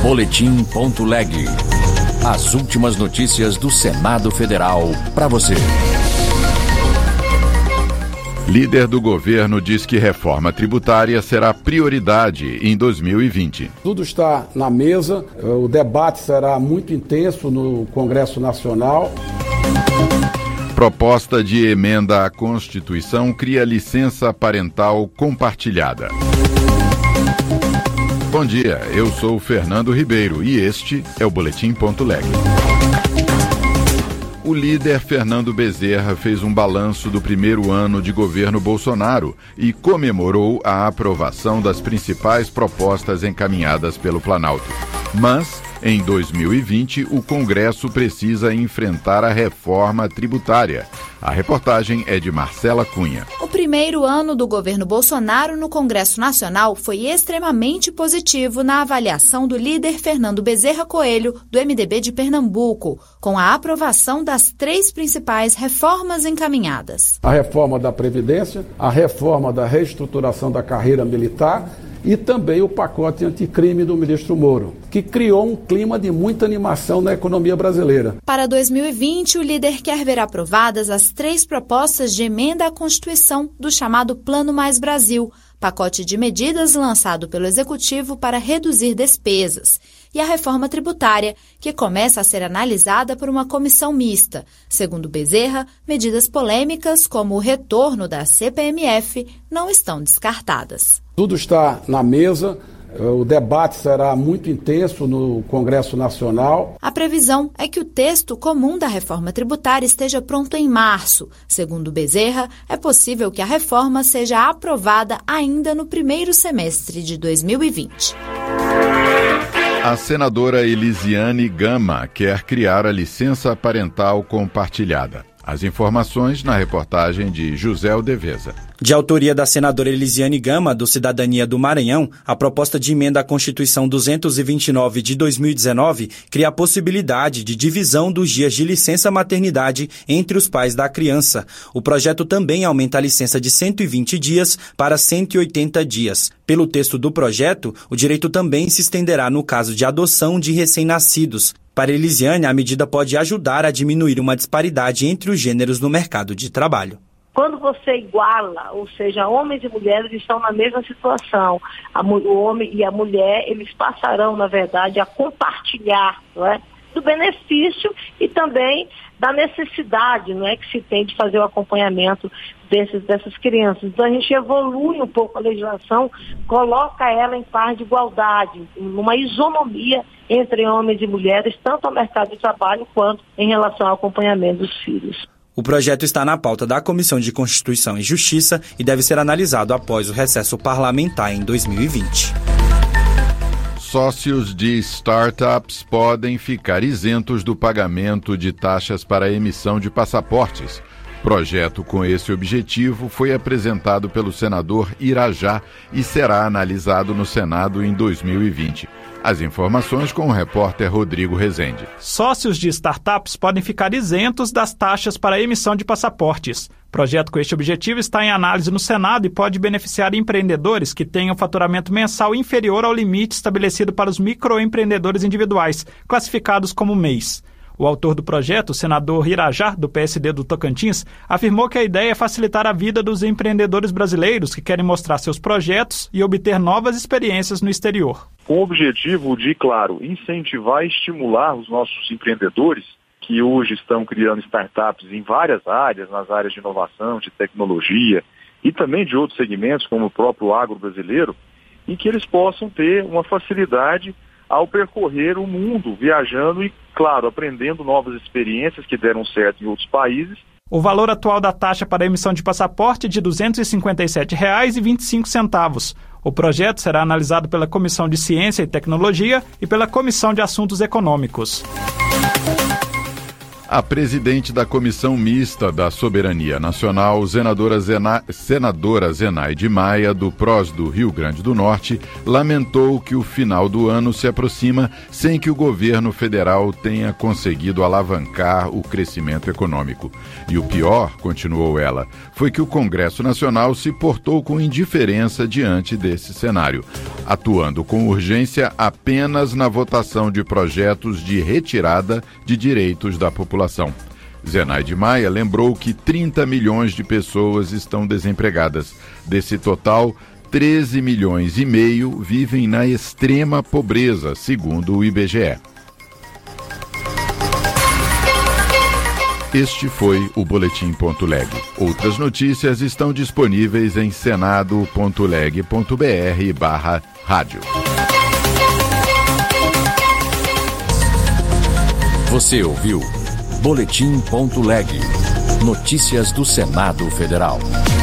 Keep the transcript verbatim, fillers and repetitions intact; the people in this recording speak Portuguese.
Boletim.leg. As últimas notícias do Senado Federal para você. Líder do governo diz que reforma tributária será prioridade em dois mil e vinte. Tudo está na mesa, o debate será muito intenso no Congresso Nacional. Proposta de emenda à Constituição cria licença parental compartilhada. Bom dia, eu sou Fernando Ribeiro e este é o Boletim.leg. O líder Fernando Bezerra fez um balanço do primeiro ano de governo Bolsonaro e comemorou a aprovação das principais propostas encaminhadas pelo Planalto. Mas, em dois mil e vinte, o Congresso precisa enfrentar a reforma tributária. A reportagem é de Marcela Cunha. O primeiro ano do governo Bolsonaro no Congresso Nacional foi extremamente positivo na avaliação do líder Fernando Bezerra Coelho, do M D B de Pernambuco, com a aprovação das três principais reformas encaminhadas. A reforma da Previdência, a reforma da reestruturação da carreira militar e também o pacote anticrime do ministro Moro, que criou um clima de muita animação na economia brasileira. Para dois mil e vinte, o líder quer ver aprovadas as três propostas de emenda à Constituição do chamado Plano Mais Brasil, pacote de medidas lançado pelo Executivo para reduzir despesas, e a reforma tributária, que começa a ser analisada por uma comissão mista. Segundo Bezerra, medidas polêmicas como o retorno da C P M F não estão descartadas. Tudo está na mesa. O debate será muito intenso no Congresso Nacional. A previsão é que o texto comum da reforma tributária esteja pronto em março. Segundo Bezerra, é possível que a reforma seja aprovada ainda no primeiro semestre de dois mil e vinte. A senadora Elisiane Gama quer criar a licença parental compartilhada. As informações na reportagem de José Aldeveza. De autoria da senadora Elisiane Gama, do Cidadania do Maranhão, a proposta de emenda à Constituição duzentos e vinte e nove de dois mil e dezenove cria a possibilidade de divisão dos dias de licença maternidade entre os pais da criança. O projeto também aumenta a licença de cento e vinte dias para cento e oitenta dias. Pelo texto do projeto, o direito também se estenderá no caso de adoção de recém-nascidos. Para Elisiane, a medida pode ajudar a diminuir uma disparidade entre os gêneros no mercado de trabalho. Quando você iguala, ou seja, homens e mulheres estão na mesma situação, a, o homem e a mulher, eles passarão, na verdade, a compartilhar, não é, do benefício e também da necessidade, não é, que se tem de fazer o acompanhamento desses, dessas crianças. Então a gente evolui um pouco a legislação, coloca ela em par de igualdade, numa isonomia entre homens e mulheres, tanto ao mercado de trabalho quanto em relação ao acompanhamento dos filhos. O projeto está na pauta da Comissão de Constituição e Justiça e deve ser analisado após o recesso parlamentar em dois mil e vinte. Sócios de startups podem ficar isentos do pagamento de taxas para a emissão de passaportes. Projeto com esse objetivo foi apresentado pelo senador Irajá e será analisado no Senado em dois mil e vinte. As informações com o repórter Rodrigo Rezende. Sócios de startups podem ficar isentos das taxas para a emissão de passaportes. Projeto com este objetivo está em análise no Senado e pode beneficiar empreendedores que tenham faturamento mensal inferior ao limite estabelecido para os microempreendedores individuais, classificados como M E Is. O autor do projeto, o senador Irajá, do P S D do Tocantins, afirmou que a ideia é facilitar a vida dos empreendedores brasileiros que querem mostrar seus projetos e obter novas experiências no exterior. Com o objetivo de, claro, incentivar e estimular os nossos empreendedores que hoje estão criando startups em várias áreas, nas áreas de inovação, de tecnologia e também de outros segmentos, como o próprio agro brasileiro, e que eles possam ter uma facilidade ao percorrer o mundo, viajando e, claro, aprendendo novas experiências que deram certo em outros países. O valor atual da taxa para a emissão de passaporte é de duzentos e cinquenta e sete reais e vinte e cinco centavos. O projeto será analisado pela Comissão de Ciência e Tecnologia e pela Comissão de Assuntos Econômicos. A presidente da Comissão Mista da Soberania Nacional, senadora, Zena... senadora Zenaide Maia, do P R O S do Rio Grande do Norte, lamentou que o final do ano se aproxima sem que o governo federal tenha conseguido alavancar o crescimento econômico. E o pior, continuou ela, foi que o Congresso Nacional se portou com indiferença diante desse cenário, atuando com urgência apenas na votação de projetos de retirada de direitos da população. Zenaide Maia lembrou que trinta milhões de pessoas estão desempregadas. Desse total, treze milhões e meio vivem na extrema pobreza, segundo o I B G E. Este foi o Boletim Ponto Leg. Outras notícias estão disponíveis em senado ponto leg ponto br barra rádio. Você ouviu Boletim Ponto Leg. Notícias do Senado Federal.